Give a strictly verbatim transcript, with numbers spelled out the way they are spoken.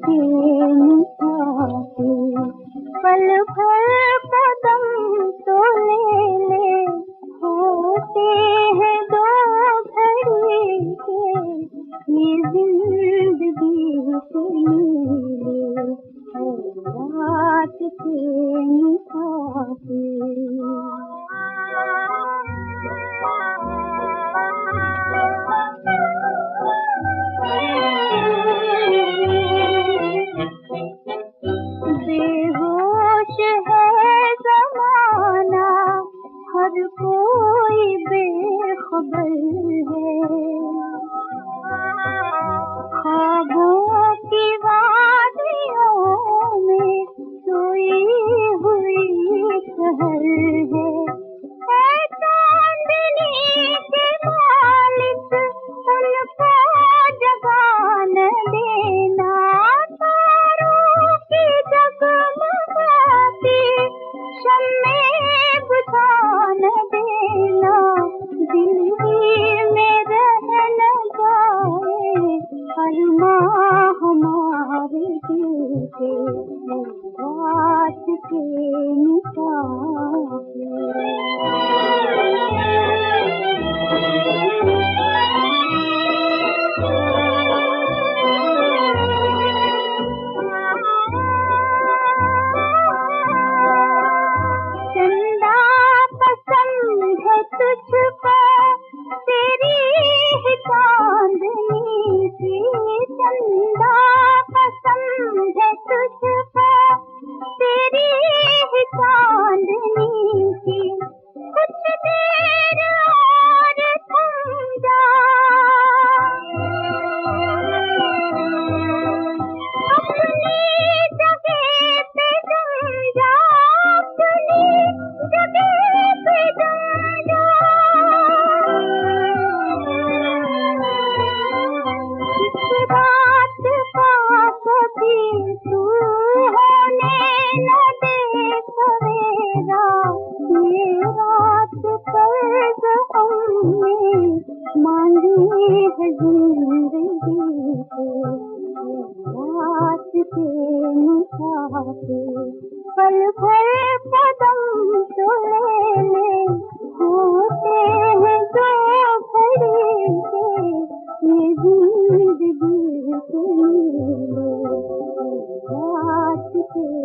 के मुसाफिर, पल भर कदम तो ले ले, होते हैं दो घड़ी के, ये जिंदगी के नीले रात के मुसाफिर। बेहोश है ज़माना, हर कोई बेखबर है, ख्वाबों की वादियों में सोई हुई शहर है। ऐ चांदनी के मालिक, उनको जगान देना, तारों की जगमगाती शम्में बुझा न देना, दिल ही में रह न जाए अरमां हमारे दिल के, रात के मुसाफिर। चंदा पसंद है तुझको, तेरी ही चांदनी सी, चंदा पसंद है तुझको, तेरी ही चांदनी सी, कुछ देर और थम जा, अपनी जगह पे जम जा, अपनी जगह पे जम जा। इस रात का कभी तू होने न दे सवेरा, ये रात कर्ज हमने मांगी है जिंदगी से, रात के मुसाफिर, पल भर कदम तो ले ले, होते हैं दो घड़ी के, ये जिंदगी के नीले रात के